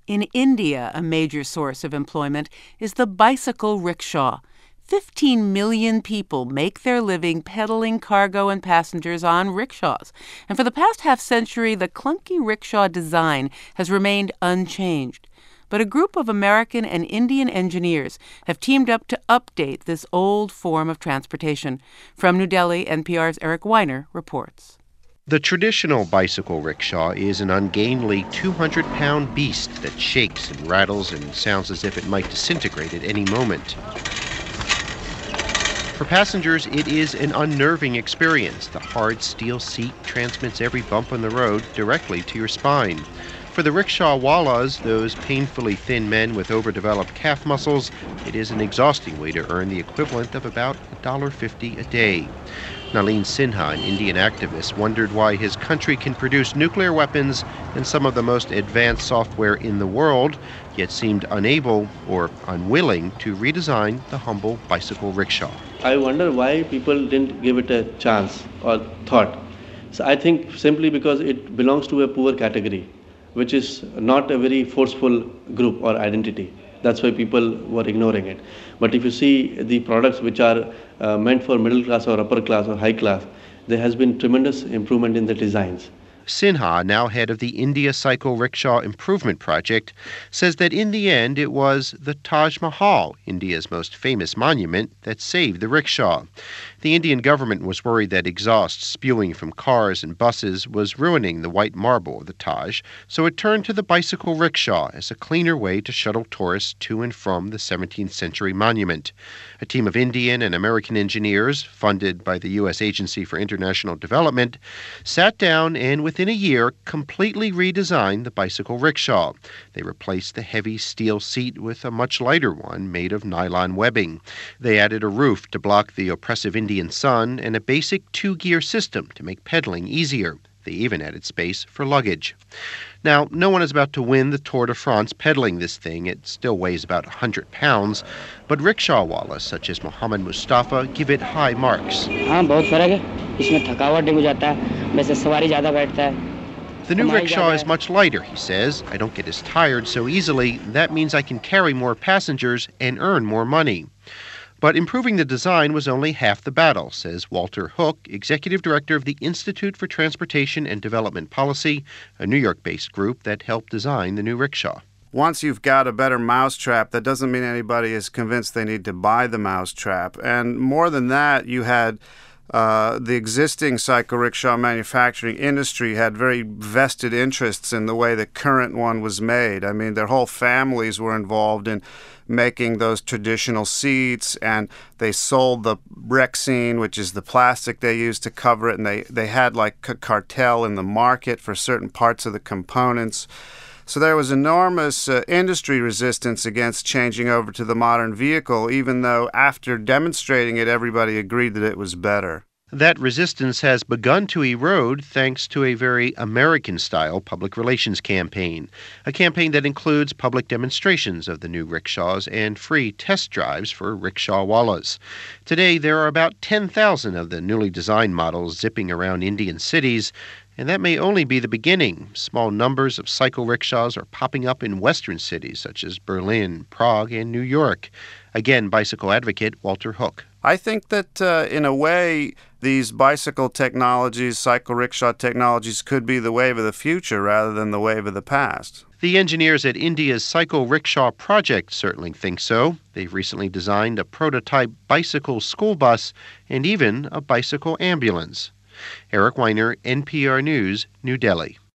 In India, a major source of employment is the bicycle rickshaw. 15 million people make their living pedaling cargo and passengers on rickshaws. And for the past half-century, the clunky rickshaw design has remained unchanged. But a group of American and Indian engineers have teamed up to update this old form of transportation. From New Delhi, NPR's Eric Weiner reports. The traditional bicycle rickshaw is an ungainly 200-pound beast that shakes and rattles and sounds as if it might disintegrate at any moment. For passengers, it is an unnerving experience. The hard steel seat transmits every bump on the road directly to your spine. For the rickshawwalas, those painfully thin men with overdeveloped calf muscles, it is an exhausting way to earn the equivalent of about $1.50 a day. Nalin Sinha, an Indian activist, wondered why his country can produce nuclear weapons and some of the most advanced software in the world, yet seemed unable or unwilling to redesign the humble bicycle rickshaw. I wonder why people didn't give it a chance or thought. So I think simply because it belongs to a poor category, which is not a very forceful group or identity. That's why people were ignoring it. But if you see the products which are meant for middle class or upper class or high class, there has been tremendous improvement in the designs. Sinha, now head of the India Cycle Rickshaw Improvement Project, says that in the end it was the Taj Mahal, India's most famous monument, that saved the rickshaw. The Indian government was worried that exhaust spewing from cars and buses was ruining the white marble of the Taj, so it turned to the bicycle rickshaw as a cleaner way to shuttle tourists to and from the 17th century monument. A team of Indian and American engineers, funded by the U.S. Agency for International Development, sat down and within a year completely redesigned the bicycle rickshaw. They replaced the heavy steel seat with a much lighter one made of nylon webbing. They added a roof to block the oppressive Indian sun and a basic two-gear system to make pedaling easier. They even added space for luggage. Now, no one is about to win the Tour de France pedaling this thing. It still weighs about 100 pounds. But rickshawwalas such as Mohammed Mustafa give it high marks. The new rickshaw is much lighter, he says. I don't get as tired so easily. That means I can carry more passengers and earn more money. But improving the design was only half the battle, says Walter Hook, executive director of the Institute for Transportation and Development Policy, a New York-based group that helped design the new rickshaw. Once you've got a better mousetrap, that doesn't mean anybody is convinced they need to buy the mousetrap. And more than that, you had the existing cycle rickshaw manufacturing industry had very vested interests in the way the current one was made. I mean, their whole families were involved in making those traditional seats, and they sold the Rexine, which is the plastic they used to cover it, and they had like a cartel in the market for certain parts of the components. So there was enormous industry resistance against changing over to the modern vehicle, even though after demonstrating it, everybody agreed that it was better. That resistance has begun to erode thanks to a very American-style public relations campaign, a campaign that includes public demonstrations of the new rickshaws and free test drives for rickshawwalas. Today, there are about 10,000 of the newly designed models zipping around Indian cities, and that may only be the beginning. Small numbers of cycle rickshaws are popping up in Western cities such as Berlin, Prague, and New York. Again, bicycle advocate Walter Hook. I think that in a way, these bicycle technologies, cycle rickshaw technologies could be the wave of the future rather than the wave of the past. The engineers at India's Cycle Rickshaw Project certainly think so. They've recently designed a prototype bicycle school bus and even a bicycle ambulance. Eric Weiner, NPR News, New Delhi.